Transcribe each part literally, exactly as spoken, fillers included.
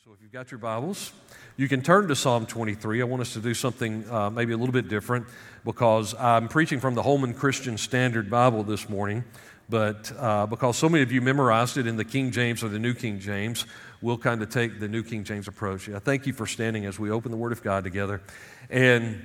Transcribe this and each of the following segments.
So if you've got your Bibles, you can turn to Psalm twenty-three. I want us to do something uh, maybe a little bit different because I'm preaching from the Holman Christian Standard Bible this morning, but uh, because so many of you memorized it in the King James or the New King James, we'll kind of take the New King James approach. I thank you for standing as we open the Word of God together. And,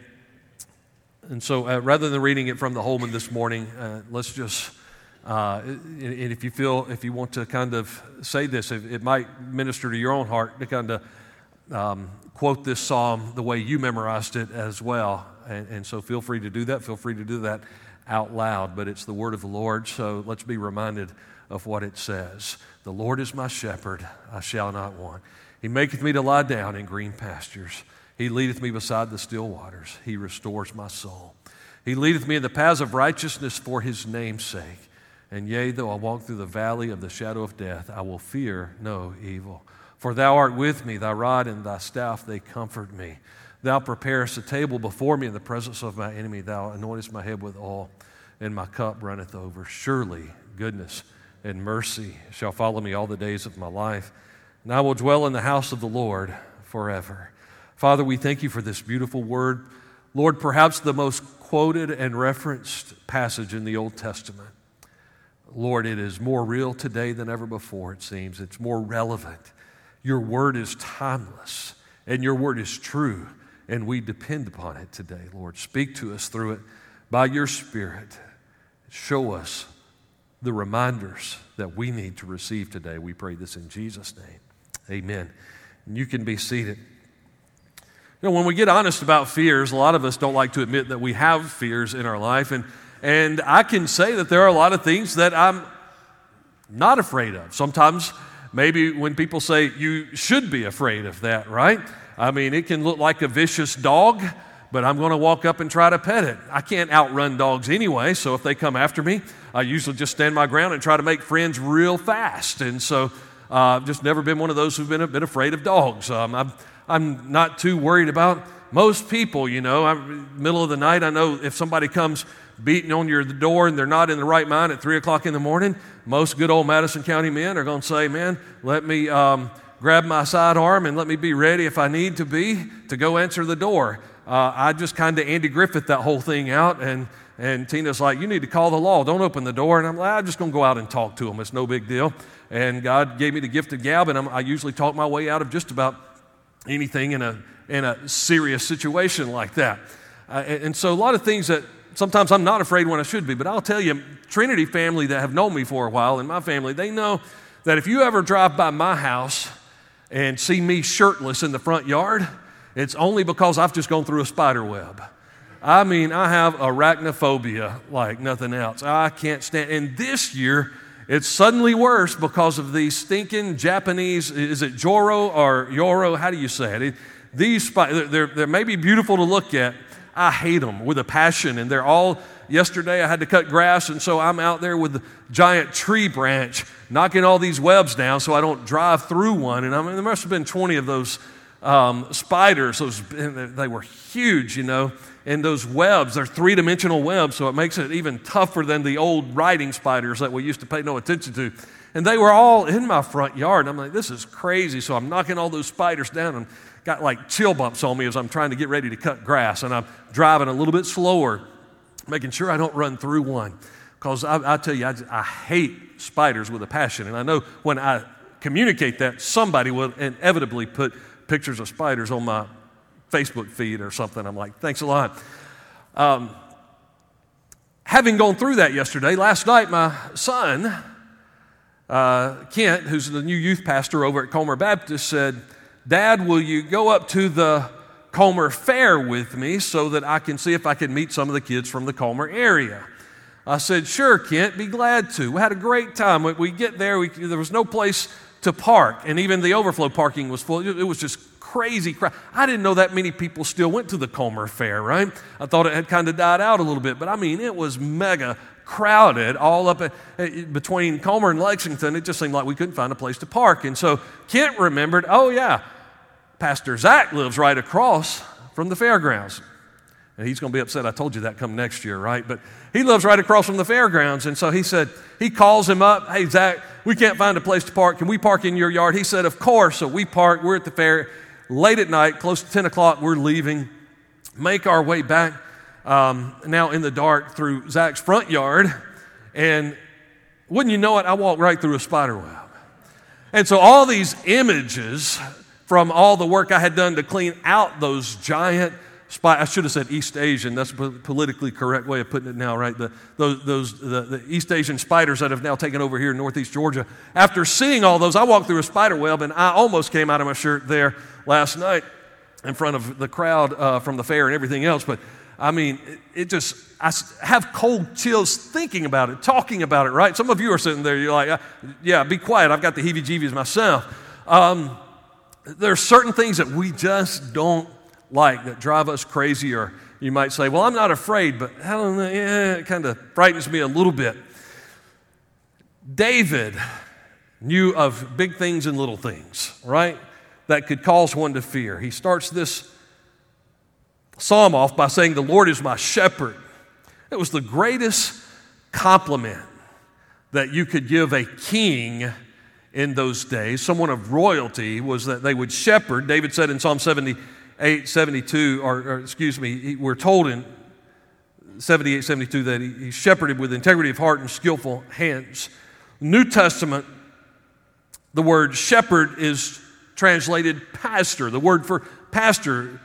and so uh, rather than reading it from the Holman this morning, uh, let's just... Uh, and if you feel, if you want to kind of say this, it, it might minister to your own heart to kind of um, quote this psalm the way you memorized it as well. And, and so feel free to do that. Feel free to do that out loud. But it's the word of the Lord, so let's be reminded of what it says. The Lord is my shepherd, I shall not want. He maketh me to lie down in green pastures. He leadeth me beside the still waters. He restores my soul. He leadeth me in the paths of righteousness for his name's sake. And yea, though I walk through the valley of the shadow of death, I will fear no evil. For thou art with me, thy rod and thy staff, they comfort me. Thou preparest a table before me in the presence of my enemy. Thou anointest my head with oil, and my cup runneth over. Surely goodness and mercy shall follow me all the days of my life, and I will dwell in the house of the Lord forever. Father, we thank you for this beautiful word. Lord, perhaps the most quoted and referenced passage in the Old Testament. Lord, it is more real today than ever before, it seems. It's more relevant. Your word is timeless, and your word is true, and we depend upon it today, Lord. Speak to us through it by your Spirit. Show us the reminders that we need to receive today. We pray this in Jesus' name. Amen. And you can be seated. You know, when we get honest about fears, a lot of us don't like to admit that we have fears in our life, and And I can say that there are a lot of things that I'm not afraid of. Sometimes maybe when people say you should be afraid of that, right? I mean, it can look like a vicious dog, but I'm going to walk up and try to pet it. I can't outrun dogs anyway, so if they come after me, I usually just stand my ground and try to make friends real fast. And so uh, I've just never been one of those who've been a bit afraid of dogs. Um, I'm, I'm not too worried about most people, you know. I'm, middle of the night, I know if somebody comes beating on your door and they're not in the right mind at three o'clock in the morning, most good old Madison County men are going to say, man, let me um, grab my sidearm and let me be ready if I need to be to go answer the door. Uh, I just kind of Andy Griffith that whole thing out, and, and Tina's like, you need to call the law. Don't open the door. And I'm like, I'm just going to go out and talk to them. It's no big deal. And God gave me the gift of gab, and I'm, I usually talk my way out of just about anything in a, in a serious situation like that. Uh, and, and so a lot of things that sometimes I'm not afraid when I should be, but I'll tell you, Trinity family that have known me for a while, and my family, they know that if you ever drive by my house and see me shirtless in the front yard, it's only because I've just gone through a spider web. I mean, I have arachnophobia like nothing else. I can't stand, and this year, it's suddenly worse because of these stinking Japanese, is it Joro or Yoro? How do you say it? it these spiders, they're, they're maybe beautiful to look at. I hate them with a passion, and they're all, yesterday I had to cut grass, and so I'm out there with the giant tree branch knocking all these webs down so I don't drive through one, and I mean, there must have been twenty of those um, spiders. Those, they were huge, you know, and those webs, they're three-dimensional webs, so it makes it even tougher than the old riding spiders that we used to pay no attention to, and they were all in my front yard, and I'm like, this is crazy, so I'm knocking all those spiders down, and got like chill bumps on me as I'm trying to get ready to cut grass, and I'm driving a little bit slower, making sure I don't run through one. Because I, I tell you, I, I hate spiders with a passion, and I know when I communicate that, somebody will inevitably put pictures of spiders on my Facebook feed or something. I'm like, thanks a lot. Um, having gone through that yesterday, last night my son, uh, Kent, who's the new youth pastor over at Comer Baptist, said, Dad, will you go up to the Comer Fair with me so that I can see if I can meet some of the kids from the Comer area? I said, sure, Kent, be glad to. We had a great time. When we get there, we, there was no place to park, and even the overflow parking was full. It was just crazy crowd. I didn't know that many people still went to the Comer Fair, right? I thought it had kind of died out a little bit, but I mean, it was mega crowded all up at, at, between Comer and Lexington. It just seemed like we couldn't find a place to park. And so Kent remembered, oh yeah, Pastor Zach lives right across from the fairgrounds. And he's going to be upset I told you that come next year, right? But he lives right across from the fairgrounds. And so he said, he calls him up, hey, Zach, we can't find a place to park. Can we park in your yard? He said, of course. So we park. We're at the fair. Late at night, close to ten o'clock, we're leaving. Make our way back um, now in the dark through Zach's front yard. And wouldn't you know it, I walked right through a spider web. And so all these images from all the work I had done to clean out those giant spiders, I should have said East Asian, that's a politically correct way of putting it now, right? The, those, those, the, the East Asian spiders that have now taken over here in northeast Georgia. After seeing all those, I walked through a spider web, and I almost came out of my shirt there last night in front of the crowd uh, from the fair and everything else. But I mean, it, it just, I have cold chills thinking about it, talking about it, right? Some of you are sitting there, you're like, yeah, be quiet, I've got the heebie-jeebies myself. Um, there are certain things that we just don't like, that drive us crazy, or you might say, well, I'm not afraid, but I don't know, yeah, it kind of frightens me a little bit. David knew of big things and little things, right, that could cause one to fear. He starts this psalm off by saying, the Lord is my shepherd. It was the greatest compliment that you could give a king in those days, someone of royalty, was that they would shepherd. David said in Psalm seventy-eight, seventy-two, or, or excuse me, we're told in seventy-eight, seventy-two that he, he shepherded with integrity of heart and skillful hands. New Testament, the word shepherd is translated pastor. The word for pastor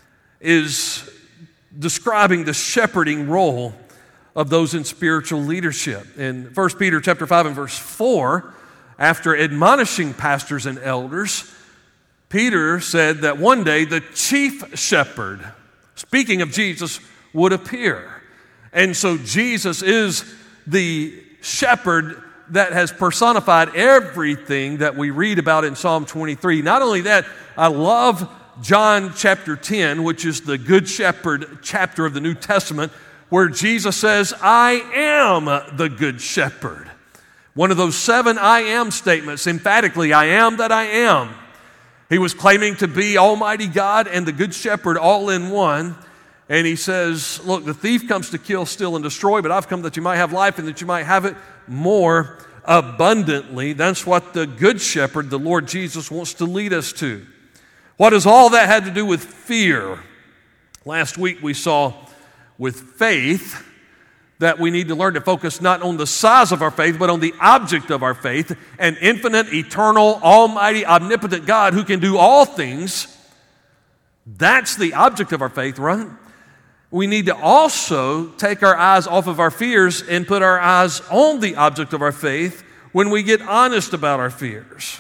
is describing the shepherding role of those in spiritual leadership. In First Peter chapter five and verse four, after admonishing pastors and elders, Peter said that one day the chief shepherd, speaking of Jesus, would appear. And so Jesus is the shepherd that has personified everything that we read about in Psalm twenty-three. Not only that, I love John chapter ten, which is the Good Shepherd chapter of the New Testament, where Jesus says, I am the Good Shepherd. One of those seven I am statements, emphatically, I am that I am. He was claiming to be Almighty God and the Good Shepherd all in one. And he says, look, the thief comes to kill, steal, and destroy, but I've come that you might have life and that you might have it more abundantly. That's what the Good Shepherd, the Lord Jesus, wants to lead us to. What does all that have to do with fear? Last week we saw with faith that we need to learn to focus not on the size of our faith, but on the object of our faith, an infinite, eternal, almighty, omnipotent God who can do all things. That's the object of our faith, right? We need to also take our eyes off of our fears and put our eyes on the object of our faith when we get honest about our fears.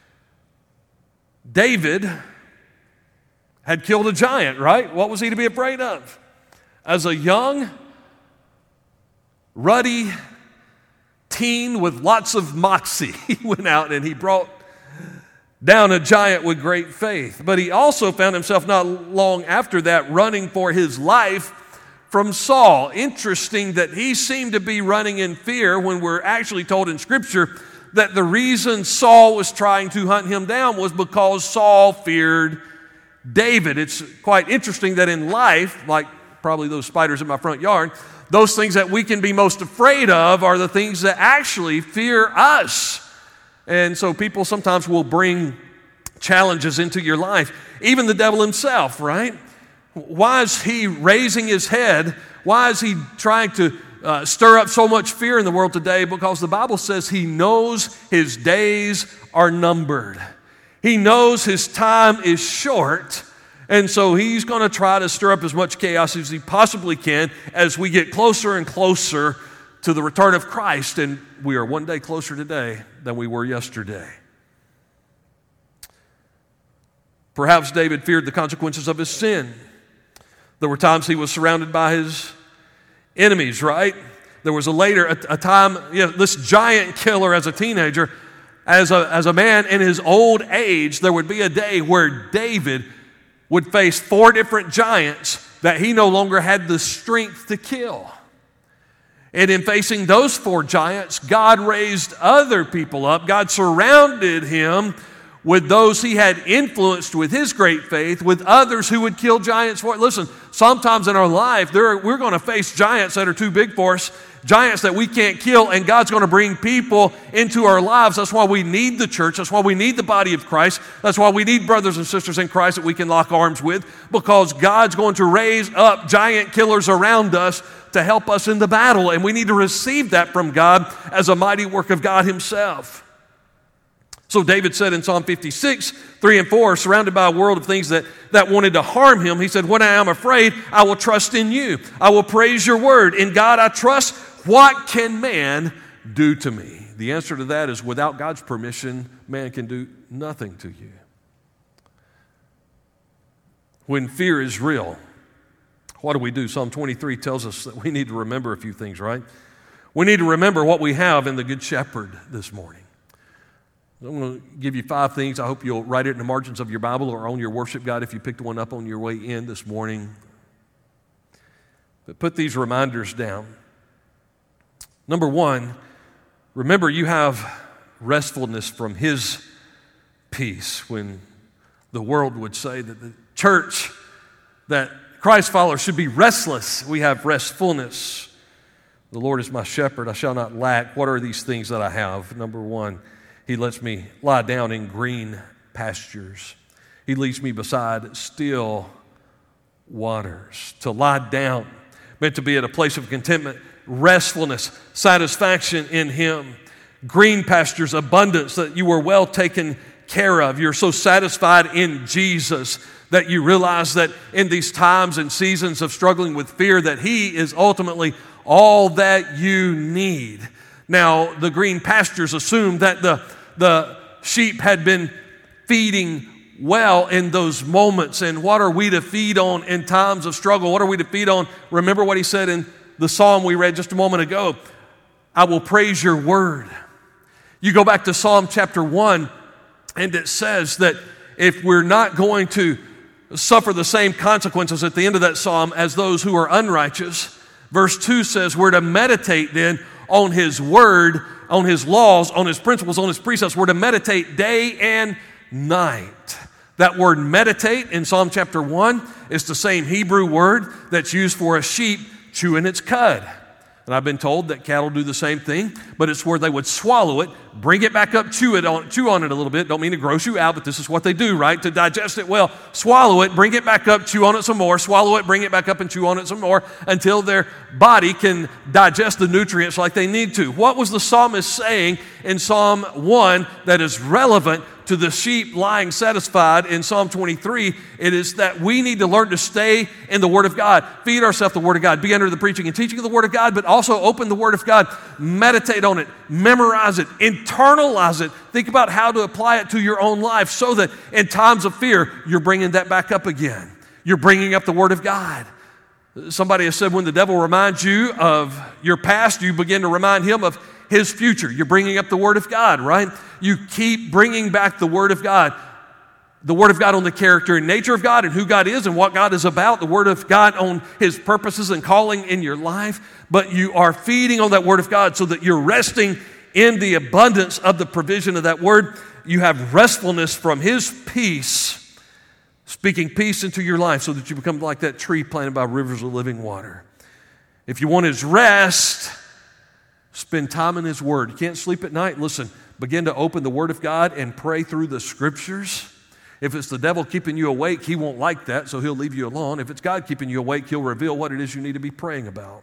David had killed a giant, right? What was he to be afraid of? As a young, ruddy teen with lots of moxie, he went out and he brought down a giant with great faith. But he also found himself not long after that running for his life from Saul. Interesting that he seemed to be running in fear when we're actually told in Scripture that the reason Saul was trying to hunt him down was because Saul feared David. It's quite interesting that in life, like probably those spiders in my front yard, those things that we can be most afraid of are the things that actually fear us. And so people sometimes will bring challenges into your life. Even the devil himself, right? Why is he raising his head? Why is he trying to uh, stir up so much fear in the world today? Because the Bible says he knows his days are numbered. He knows his time is short. And so he's going to try to stir up as much chaos as he possibly can as we get closer and closer to the return of Christ. And we are one day closer today than we were yesterday. Perhaps David feared the consequences of his sin. There were times he was surrounded by his enemies, right? There was a later, a, a time, you know, this giant killer as a teenager, as a, as a man in his old age, there would be a day where David would face four different giants that he no longer had the strength to kill. And in facing those four giants, God raised other people up. God surrounded him with those he had influenced with his great faith, with others who would kill giants for it. Listen, sometimes in our life, there, we're going to face giants that are too big for us, giants that we can't kill, and God's going to bring people into our lives. That's why we need the church. That's why we need the body of Christ. That's why we need brothers and sisters in Christ that we can lock arms with, because God's going to raise up giant killers around us to help us in the battle, and we need to receive that from God as a mighty work of God himself. So David said in Psalm fifty-six, three and four, surrounded by a world of things that, that wanted to harm him, he said, when I am afraid, I will trust in you. I will praise your word. In God I trust. What can man do to me? The answer to that is without God's permission, man can do nothing to you. When fear is real, what do we do? Psalm twenty-three tells us that we need to remember a few things, right? We need to remember what we have in the Good Shepherd this morning. I'm going to give you five things. I hope you'll write it in the margins of your Bible or on your worship guide if you picked one up on your way in this morning. But put these reminders down. Number one, remember you have restfulness from his peace. When the world would say that the church, that Christ followers should be restless, we have restfulness. The Lord is my shepherd, I shall not lack. What are these things that I have? Number one, he lets me lie down in green pastures. He leads me beside still waters. To lie down, meant to be at a place of contentment, restfulness, satisfaction in him. Green pastures, abundance, that you were well taken care of. You're so satisfied in Jesus that you realize that in these times and seasons of struggling with fear, that he is ultimately all that you need. Now, the green pastures assume that the, the sheep had been feeding well in those moments. And what are we to feed on in times of struggle? What are we to feed on? Remember what he said in the psalm we read just a moment ago. I will praise your word. You go back to Psalm chapter one, and it says that if we're not going to suffer the same consequences at the end of that psalm as those who are unrighteous, verse two says we're to meditate then on his word, on his laws, on his principles, on his precepts. We're to meditate day and night. That word meditate in Psalm chapter one is the same Hebrew word that's used for a sheep chewing its cud. And I've been told that cattle do the same thing, but it's where they would swallow it, bring it back up, chew it on, chew on it a little bit. Don't mean to gross you out, but this is what they do, right? To digest it well, swallow it, bring it back up, chew on it some more, swallow it, bring it back up and chew on it some more until their body can digest the nutrients like they need to. What was the psalmist saying in Psalm one that is relevant to the sheep lying satisfied in Psalm twenty-three? It is that we need to learn to stay in the Word of God, feed ourselves the Word of God, be under the preaching and teaching of the Word of God, but also open the Word of God, meditate on it, memorize it, internalize it, think about how to apply it to your own life so that in times of fear, you're bringing that back up again. You're bringing up the Word of God. Somebody has said when the devil reminds you of your past, you begin to remind him of his future. You're bringing up the Word of God, right? You keep bringing back the Word of God. The Word of God on the character and nature of God and who God is and what God is about. The Word of God on his purposes and calling in your life. But you are feeding on that Word of God so that you're resting in the abundance of the provision of that Word. You have restfulness from his peace, speaking peace into your life so that you become like that tree planted by rivers of living water. If you want his rest, spend time in his word. You can't sleep at night? Listen, begin to open the Word of God and pray through the Scriptures. If it's the devil keeping you awake, he won't like that, so he'll leave you alone. If it's God keeping you awake, he'll reveal what it is you need to be praying about.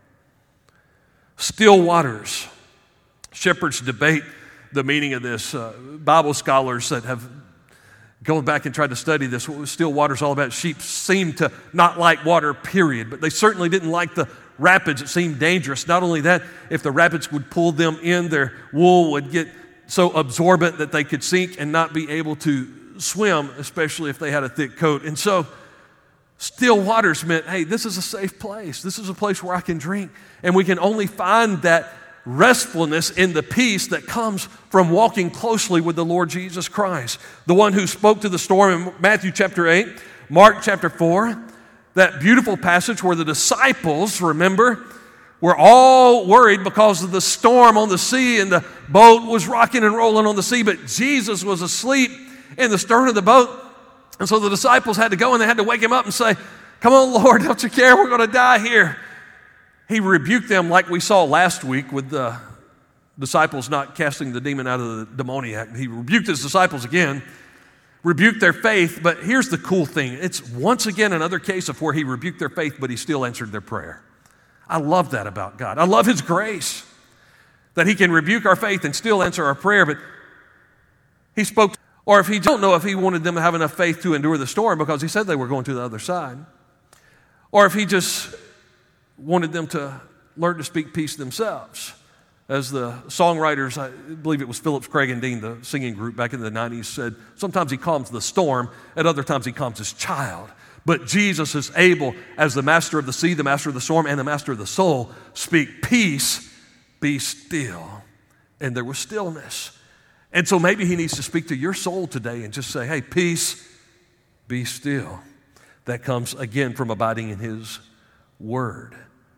Still waters. Shepherds debate the meaning of this. Uh, Bible scholars that have gone back and tried to study this, what still water is all about. Sheep seem to not like water, period, but they certainly didn't like the rapids. It seemed dangerous. Not only that, if the rapids would pull them in, their wool would get so absorbent that they could sink and not be able to swim, especially if they had a thick coat. And so still waters meant, hey, this is a safe place. This is a place where I can drink. And we can only find that restfulness in the peace that comes from walking closely with the Lord Jesus Christ, the one who spoke to the storm in Matthew chapter eight, Mark chapter four, that beautiful passage where the disciples, remember, were all worried because of the storm on the sea and the boat was rocking and rolling on the sea, but Jesus was asleep in the stern of the boat. And so the disciples had to go and they had to wake him up and say, come on, Lord, don't you care? We're going to die here. He rebuked them like we saw last week with the disciples not casting the demon out of the demoniac. He rebuked his disciples again, rebuked their faith. But here's the cool thing. It's once again another case of where he rebuked their faith, but he still answered their prayer. I love that about God. I love his grace, that he can rebuke our faith and still answer our prayer. But he spoke, or if he don't know if he wanted them to have enough faith to endure the storm because he said they were going to the other side, or if he just wanted them to learn to speak peace themselves. As the songwriters, I believe it was Phillips, Craig, and Dean, the singing group back in the nineties, said, sometimes he calms the storm, at other times he calms his child. But Jesus is able, as the master of the sea, the master of the storm, and the master of the soul, speak peace, be still. And there was stillness. And so maybe he needs to speak to your soul today and just say, hey, peace, be still. That comes again from abiding in his word.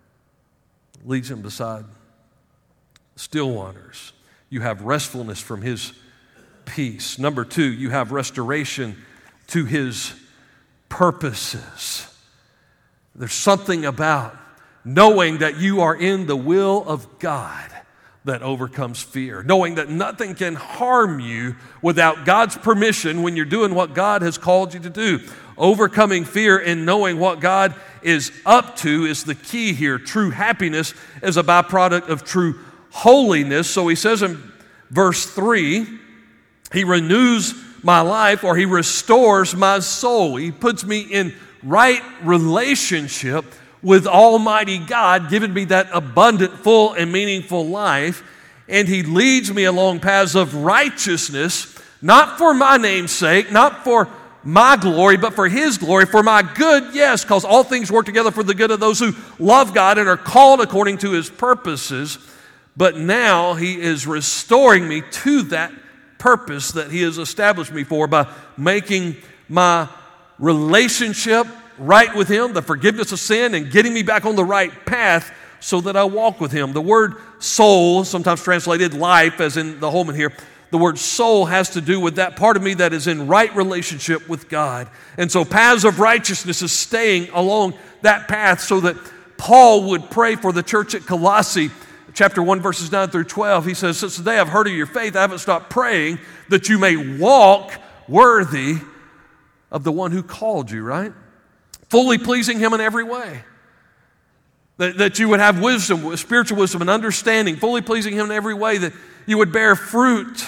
Leads him beside still waters. You have restfulness from his peace. Number two, you have restoration to his purposes. There's something about knowing that you are in the will of God that overcomes fear. Knowing that nothing can harm you without God's permission when you're doing what God has called you to do. Overcoming fear and knowing what God is up to is the key here. True happiness is a byproduct of true holiness. So he says in verse three, he renews my life, or he restores my soul. He puts me in right relationship with Almighty God, giving me that abundant, full, and meaningful life. And he leads me along paths of righteousness, not for my name's sake, not for my glory, but for his glory, for my good, yes, because all things work together for the good of those who love God and are called according to his purposes. But now he is restoring me to that purpose that he has established me for by making my relationship right with him, the forgiveness of sin, and getting me back on the right path so that I walk with him. The word soul, sometimes translated life, as in the Holman here, the word soul has to do with that part of me that is in right relationship with God. And so paths of righteousness is staying along that path so that Paul would pray for the church at Colossae, chapter one, verses nine through twelve. He says, since the day I've heard of your faith, I haven't stopped praying that you may walk worthy of the one who called you, right? Fully pleasing him in every way. That, that you would have wisdom, spiritual wisdom and understanding, fully pleasing him in every way, that you would bear fruit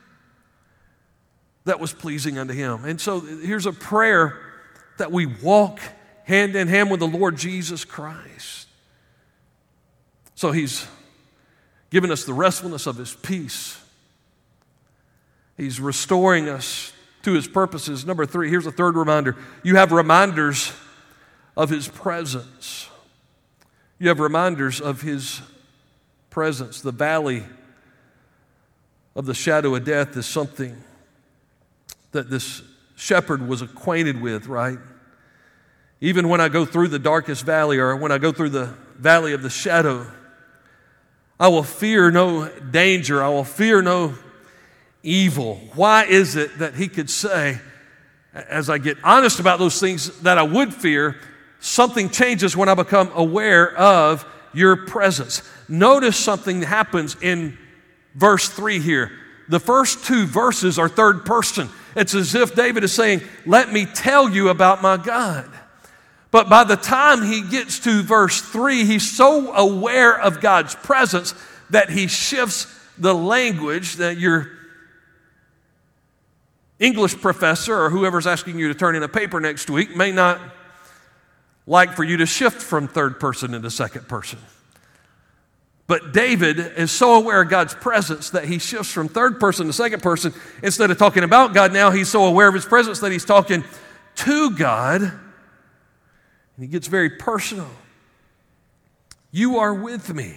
that was pleasing unto him. And so here's a prayer that we walk hand in hand with the Lord Jesus Christ. So he's given us the restfulness of his peace. He's restoring us to his purposes. Number three, here's a third reminder. You have reminders of his presence. You have reminders of his presence. The valley of the shadow of death is something that this shepherd was acquainted with, right? Even when I go through the darkest valley, or when I go through the valley of the shadow, I will fear no danger. I will fear no evil. Why is it that he could say, as I get honest about those things that I would fear, something changes when I become aware of your presence? Notice something happens in verse three here. The first two verses are third person. It's as if David is saying, let me tell you about my God. But by the time he gets to verse three, he's so aware of God's presence that he shifts the language. That your English professor or whoever's asking you to turn in a paper next week may not like for you to shift from third person into second person. But David is so aware of God's presence that he shifts from third person to second person. Instead of talking about God, now he's so aware of his presence that he's talking to God. And he gets very personal. You are with me.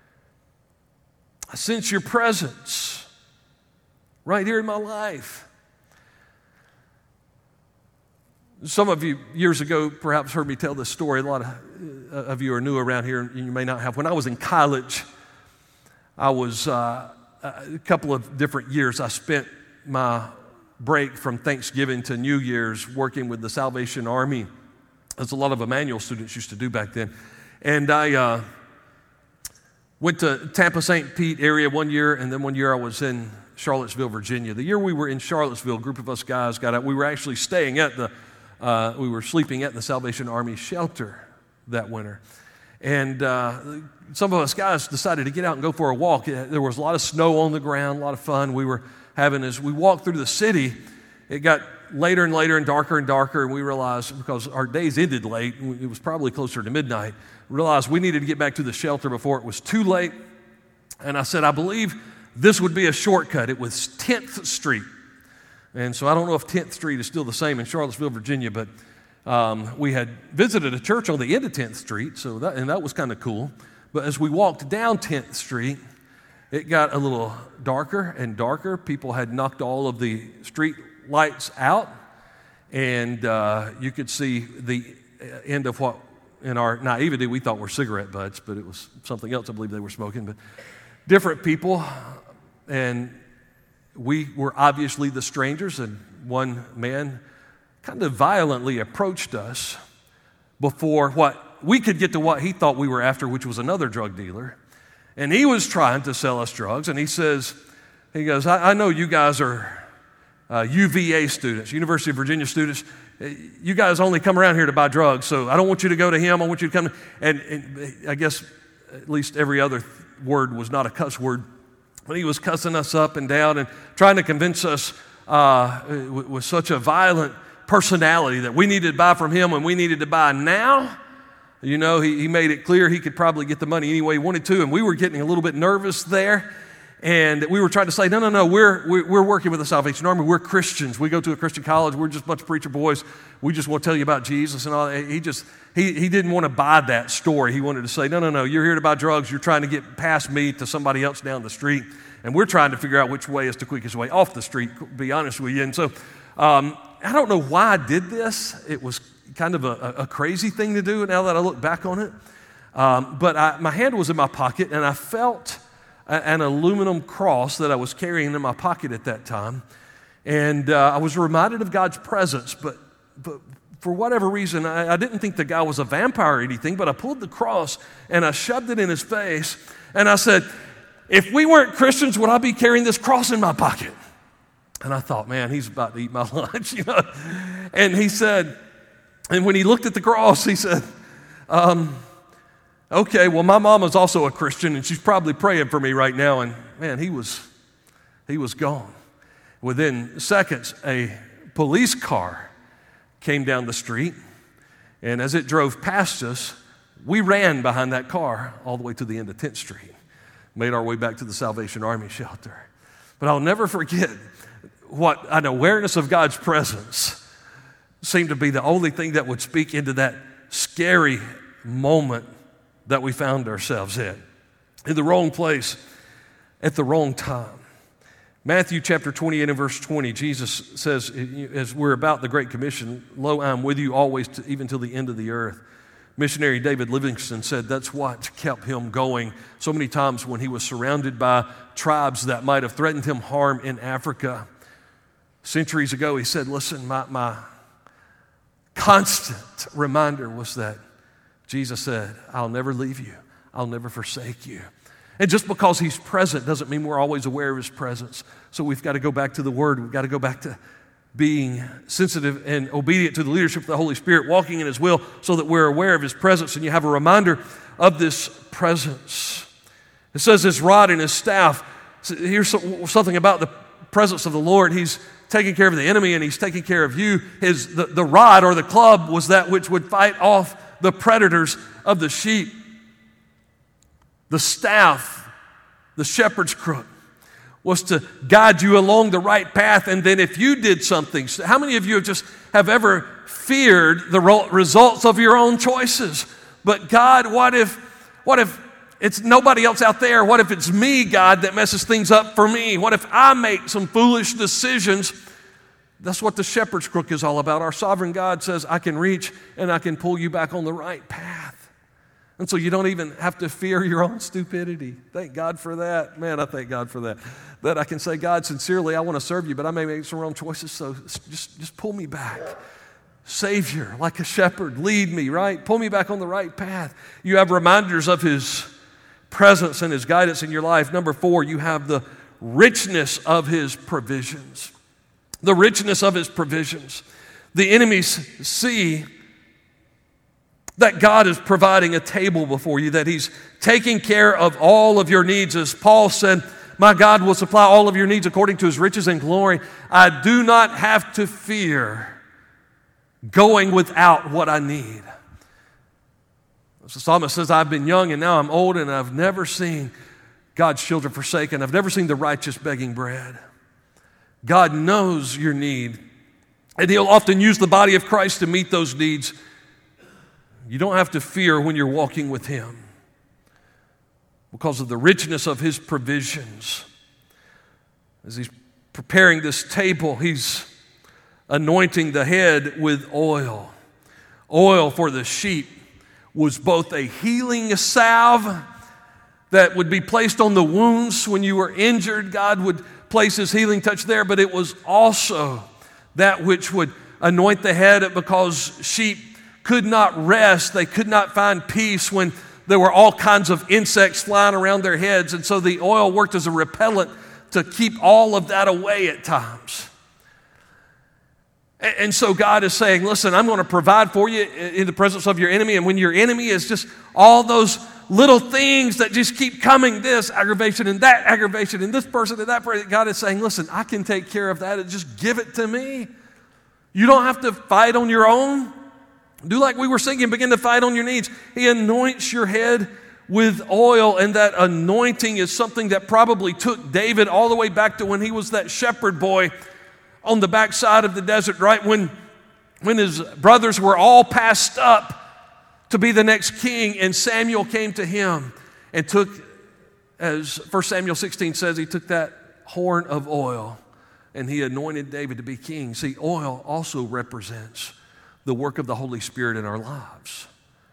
I sense your presence right here in my life. Some of you years ago perhaps heard me tell this story. A lot of, of you are new around here, and you may not have. When I was in college, I was uh, a couple of different years. I spent my break from Thanksgiving to New Year's working with the Salvation Army, as a lot of Emmanuel students used to do back then. And I uh, went to Tampa, Saint Pete area one year, and then one year I was in Charlottesville, Virginia. The year we were in Charlottesville, a group of us guys got out. We were actually staying at the, uh, we were sleeping at the Salvation Army shelter that winter. And uh, some of us guys decided to get out and go for a walk. There was a lot of snow on the ground, a lot of fun we were having. As we walked through the city, it got later and later and darker and darker, and we realized, because our days ended late, it was probably closer to midnight, realized we needed to get back to the shelter before it was too late. And I said, I believe this would be a shortcut. It was tenth Street. And so I don't know if tenth Street is still the same in Charlottesville, Virginia, but um, we had visited a church on the end of tenth Street, so that, and that was kind of cool. But as we walked down tenth Street, it got a little darker and darker. People had knocked all of the street lights out, and uh, you could see the end of what, in our naivety, we thought were cigarette butts, but it was something else I believe they were smoking. But different people, and we were obviously the strangers, and one man kind of violently approached us before what we could get to what he thought we were after, which was another drug dealer. And he was trying to sell us drugs, and he says, he goes, I, I know you guys are uh, U V A students, University of Virginia students. You guys only come around here to buy drugs, so I don't want you to go to him. I want you to come to, and, and I guess at least every other word was not a cuss word, but he was cussing us up and down and trying to convince us uh, with such a violent personality that we needed to buy from him and we needed to buy now. You know, he, he made it clear he could probably get the money any way he wanted to, and we were getting a little bit nervous there. And we were trying to say, no, no, no, we're, we're working with the Salvation Army. We're Christians. We go to a Christian college. We're just a bunch of preacher boys. We just want to tell you about Jesus and all that. He just, he, he didn't want to buy that story. He wanted to say, no, no, no, you're here to buy drugs. You're trying to get past me to somebody else down the street. And we're trying to figure out which way is the quickest way off the street, to be honest with you. And so um, I don't know why I did this. It was kind of a, a crazy thing to do now that I look back on it. Um, but I, my hand was in my pocket, and I felt an aluminum cross that I was carrying in my pocket at that time. And uh, I was reminded of God's presence, but, but for whatever reason, I, I didn't think the guy was a vampire or anything, but I pulled the cross and I shoved it in his face, and I said, if we weren't Christians, would I be carrying this cross in my pocket? And I thought, man, he's about to eat my lunch, you know. And he said, and when he looked at the cross, he said, um, okay, well, my mama's also a Christian, and she's probably praying for me right now. And man, he was, he was gone. Within seconds, a police car came down the street, and as it drove past us, we ran behind that car all the way to the end of tenth Street, made our way back to the Salvation Army shelter. But I'll never forget what an awareness of God's presence seemed to be the only thing that would speak into that scary moment that we found ourselves in, in the wrong place at the wrong time. Matthew chapter twenty-eight and verse twenty, Jesus says, as we're about the Great Commission, lo, I am with you always, to, even till the end of the earth. Missionary David Livingstone said that's what kept him going so many times when he was surrounded by tribes that might have threatened him harm in Africa. Centuries ago, he said, listen, my, my constant reminder was that Jesus said, I'll never leave you. I'll never forsake you. And just because he's present doesn't mean we're always aware of his presence. So we've got to go back to the Word. We've got to go back to being sensitive and obedient to the leadership of the Holy Spirit, walking in his will so that we're aware of his presence and you have a reminder of this presence. It says his rod and his staff. Here's something about the presence of the Lord. He's taking care of the enemy and he's taking care of you. His, the, the rod or the club was that which would fight off the predators of the sheep. The staff, the shepherd's crook, was to guide you along the right path. And then if you did something, how many of you have just have ever feared the results of your own choices? But God, what if, what if it's nobody else out there? What if it's me, God, that messes things up for me? What if I make some foolish decisions? That's what the shepherd's crook is all about. Our sovereign God says, I can reach and I can pull you back on the right path. And so you don't even have to fear your own stupidity. Thank God for that. Man, I thank God for that. That I can say, God, sincerely, I want to serve you, but I may make some wrong choices, so just, just pull me back. Savior, like a shepherd, lead me, right? Pull me back on the right path. You have reminders of His presence and His guidance in your life. Number four, you have the richness of His provisions. The richness of His provisions. The enemies see that God is providing a table before you, that He's taking care of all of your needs. As Paul said, my God will supply all of your needs according to His riches and glory. I do not have to fear going without what I need. The psalmist says, I've been young and now I'm old, and I've never seen God's children forsaken. I've never seen the righteous begging bread. God knows your need, and He'll often use the body of Christ to meet those needs. You don't have to fear when you're walking with Him because of the richness of His provisions. As He's preparing this table, He's anointing the head with oil. Oil for the sheep was both a healing salve that would be placed on the wounds when you were injured. God would place His healing touch there, but it was also that which would anoint the head, because sheep could not rest. They could not find peace when there were all kinds of insects flying around their heads. And so the oil worked as a repellent to keep all of that away at times. And so God is saying, listen, I'm going to provide for you in the presence of your enemy. And when your enemy is just all those little things that just keep coming, this aggravation and that aggravation and this person and that person, God is saying, listen, I can take care of that, and just give it to me. You don't have to fight on your own. Do like we were singing, begin to fight on your needs. He anoints your head with oil, and that anointing is something that probably took David all the way back to when he was that shepherd boy on the backside of the desert, right? When, when his brothers were all passed up to be the next king, and Samuel came to him and took, as First Samuel sixteen says, he took that horn of oil and he anointed David to be king. See, oil also represents the work of the Holy Spirit in our lives.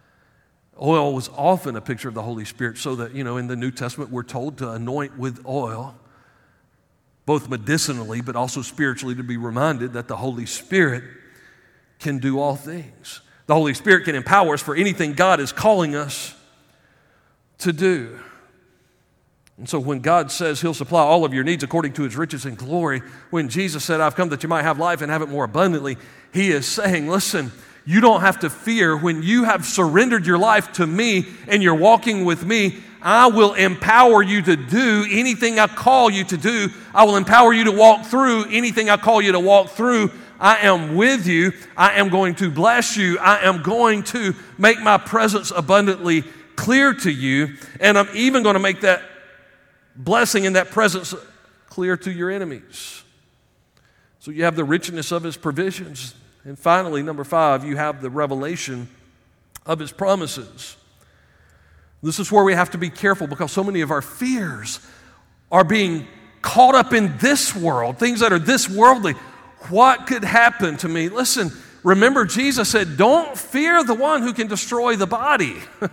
Oil was often a picture of the Holy Spirit, so that, you know, in the New Testament we're told to anoint with oil, both medicinally but also spiritually, to be reminded that the Holy Spirit can do all things. The Holy Spirit can empower us for anything God is calling us to do. And so when God says He'll supply all of your needs according to His riches and glory, when Jesus said, I've come that you might have life and have it more abundantly, He is saying, listen, you don't have to fear. When you have surrendered your life to me and you're walking with me, I will empower you to do anything I call you to do. I will empower you to walk through anything I call you to walk through. I am with you. I am going to bless you. I am going to make my presence abundantly clear to you. And I'm even going to make that blessing and that presence clear to your enemies. So you have the richness of His provisions. And finally, number five, you have the revelation of His promises. This is where we have to be careful, because so many of our fears are being caught up in this world, things that are this worldly. What could happen to me? Listen, remember Jesus said, don't fear the one who can destroy the body.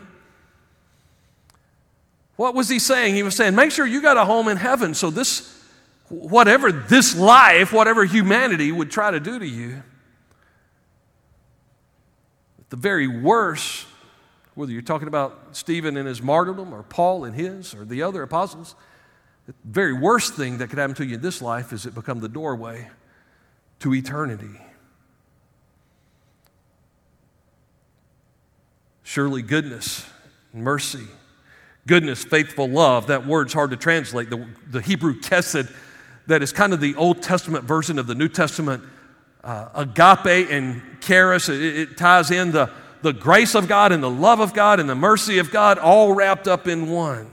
What was He saying? He was saying, make sure you got a home in heaven, so this, whatever this life, whatever humanity would try to do to you, at the very worst, whether you're talking about Stephen and his martyrdom or Paul and his or the other apostles, the very worst thing that could happen to you in this life is it become the doorway to eternity. Surely goodness, mercy, goodness, faithful love, that word's hard to translate. The, the Hebrew kesed, that is kind of the Old Testament version of the New Testament uh, agape and charis. It, it ties in the, the grace of God and the love of God and the mercy of God all wrapped up in one.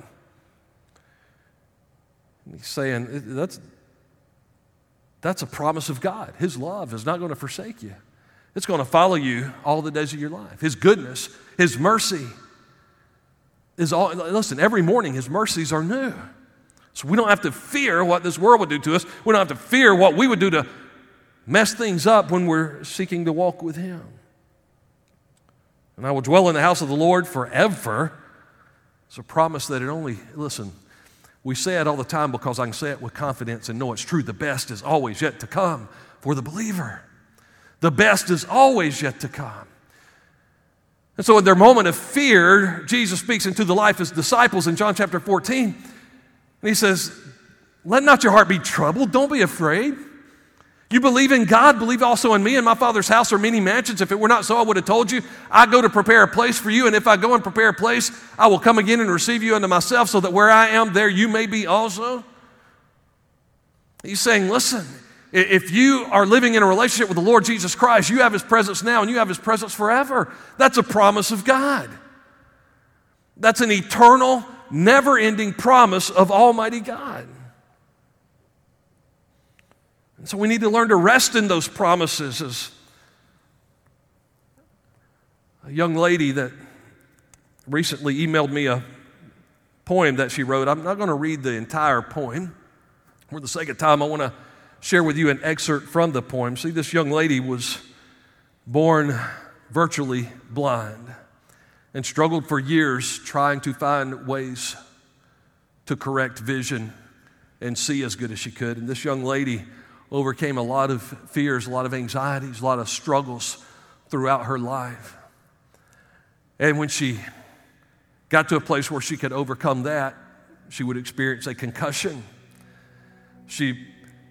And He's saying that's, that's a promise of God. His love is not going to forsake you. It's going to follow you all the days of your life. His goodness, His mercy is all. Listen, every morning His mercies are new. So we don't have to fear what this world would do to us. We don't have to fear what we would do to mess things up when we're seeking to walk with Him. and I will dwell in the house of the Lord forever. It's a promise that it only, listen, we say it all the time because I can say it with confidence and know it's true. The best is always yet to come for the believer. The best is always yet to come. And so in their moment of fear, Jesus speaks into the life of his disciples in John chapter fourteen. And he says, let not your heart be troubled. Don't be afraid. You believe in God, believe also in me. In my Father's house are many mansions. If it were not so, I would have told you. I go to prepare a place for you, and if I go and prepare a place, I will come again and receive you unto myself, so that where I am, there you may be also. He's saying, listen, if you are living in a relationship with the Lord Jesus Christ, you have his presence now and you have his presence forever. That's a promise of God. That's an eternal, never-ending promise of Almighty God. And so we need to learn to rest in those promises. As a young lady that recently emailed me a poem that she wrote. I'm not going to read the entire poem. For the sake of time, I want to share with you an excerpt from the poem. See, this young lady was born virtually blind and struggled for years trying to find ways to correct vision and see as good as she could. And this young lady overcame a lot of fears, a lot of anxieties, a lot of struggles throughout her life. And when she got to a place where she could overcome that, she would experience a concussion. She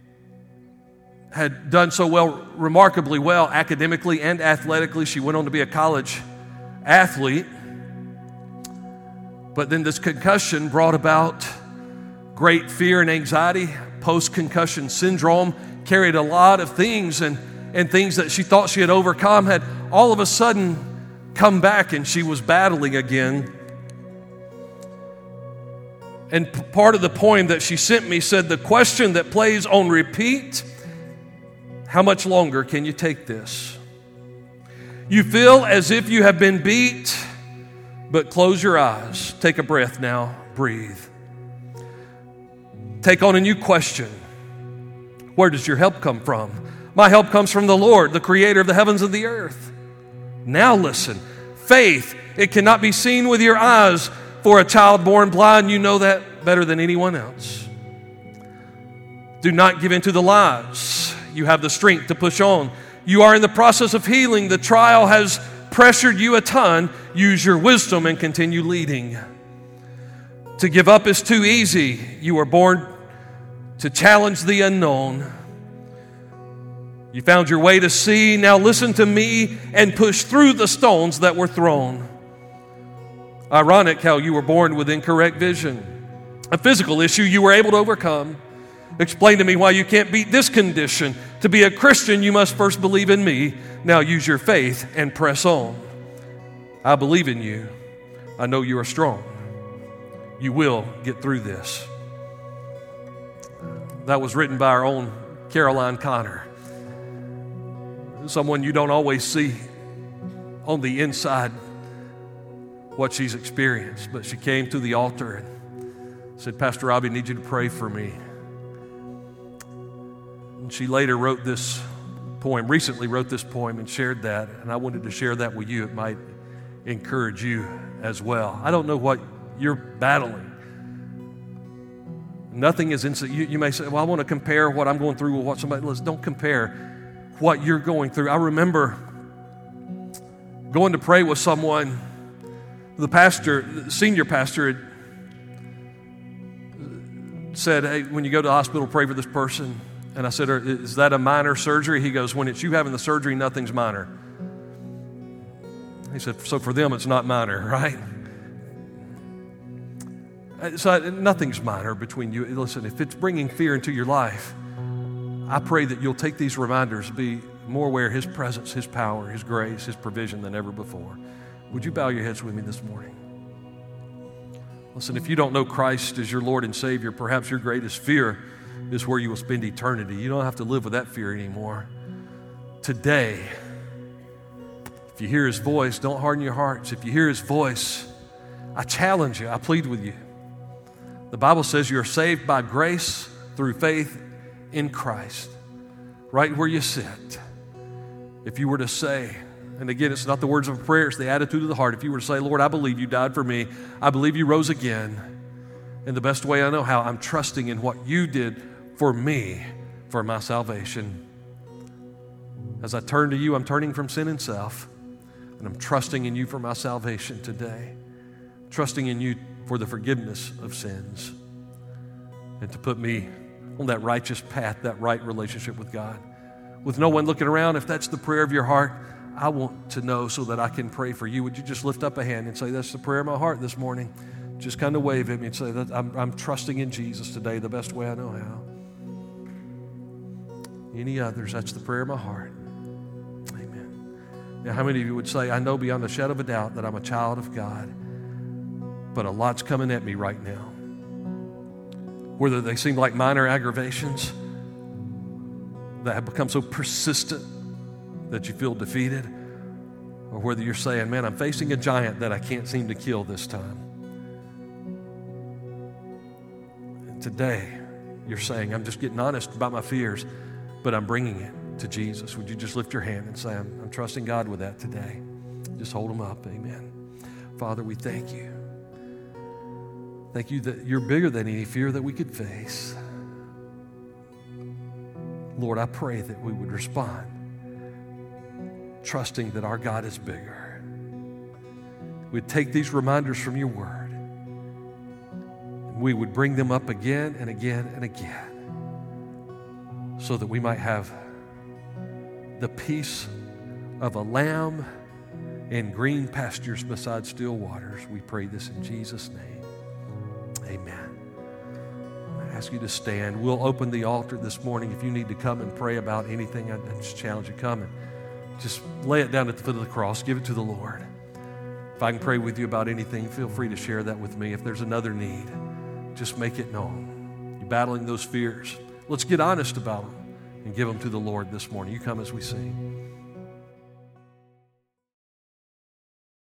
had done so well, remarkably well, academically and athletically. She went on to be a college athlete. But then this concussion brought about great fear and anxiety. Post-concussion syndrome carried a lot of things, and, and things that she thought she had overcome had all of a sudden come back, and she was battling again. And p- part of the poem that she sent me said, the question that plays on repeat, how much longer can you take this? You feel as if you have been beat, but close your eyes. Take a breath now. Breathe. Take on a new question. Where does your help come from? My help comes from the Lord, the creator of the heavens and the earth. Now listen. Faith, it cannot be seen with your eyes. For a child born blind, you know that better than anyone else. Do not give in to the lies. You have the strength to push on. You are in the process of healing. The trial has pressured you a ton. Use your wisdom and continue leading. To give up is too easy. You were born to challenge the unknown. You found your way to see. Now listen to me and push through the stones that were thrown. Ironic how you were born with incorrect vision. A physical issue you were able to overcome. Explain to me why you can't beat this condition. To be a Christian, you must first believe in me. Now use your faith and press on. I believe in you. I know you are strong. You will get through this. That was written by our own Caroline Connor. Someone you don't always see on the inside what she's experienced. But she came to the altar and said, Pastor Robbie, I need you to pray for me. And she later wrote this poem, recently wrote this poem and shared that. And I wanted to share that with you. It might encourage you as well. I don't know what you're battling. Nothing is instant. You, you may say, well, I want to compare what I'm going through with what somebody else. Don't compare what you're going through. I remember going to pray with someone. The pastor, the senior pastor had said, hey, when you go to the hospital, pray for this person. And I said, is that a minor surgery? He goes, when it's you having the surgery, nothing's minor. He said, so for them, it's not minor, right? So nothing's minor between you. Listen, if it's bringing fear into your life, I pray that you'll take these reminders, be more aware of His presence, His power, His grace, His provision than ever before. Would you bow your heads with me this morning? Listen, if you don't know Christ as your Lord and Savior, perhaps your greatest fear is where you will spend eternity. You don't have to live with that fear anymore. Today, if you hear His voice, don't harden your hearts. If you hear His voice, I challenge you, I plead with you. The Bible says you are saved by grace through faith in Christ. Right where you sit, if you were to say, And again, it's not the words of a prayer, it's the attitude of the heart. If you were to say, Lord, I believe you died for me. I believe you rose again. In the best way I know how, I'm trusting in what you did for me, for my salvation. As I turn to you, I'm turning from sin and self, and I'm trusting in you for my salvation today. Trusting in you for the forgiveness of sins, and to put me on that righteous path, that right relationship with God. With no one looking around, if that's the prayer of your heart, I want to know so that I can pray for you. Would you just lift up a hand and say, that's the prayer of my heart this morning? Just kind of wave at me and say, that I'm, I'm trusting in Jesus today the best way I know how. Any others? That's the prayer of my heart. Amen. Now, how many of you would say, I know beyond a shadow of a doubt that I'm a child of God, but a lot's coming at me right now? Whether they seem like minor aggravations that have become so persistent that you feel defeated, or whether you're saying, man, I'm facing a giant that I can't seem to kill this time. And today, you're saying, I'm just getting honest about my fears, but I'm bringing it to Jesus. Would you just lift your hand and say, I'm, I'm trusting God with that today? Just hold them up. Amen. Father, we thank you. Thank you that you're bigger than any fear that we could face. Lord, I pray that we would respond, trusting that our God is bigger. We'd take these reminders from your word, and we would bring them up again and again and again, so that we might have the peace of a lamb in green pastures beside still waters. We pray this in Jesus' name. Amen. I ask you to stand. We'll open the altar this morning. If you need to come and pray about anything, I just challenge you, come and just lay it down at the foot of the cross. Give it to the Lord. If I can pray with you about anything, feel free to share that with me. If there's another need, just make it known. You're battling those fears. Let's get honest about them and give them to the Lord this morning. You come as we sing.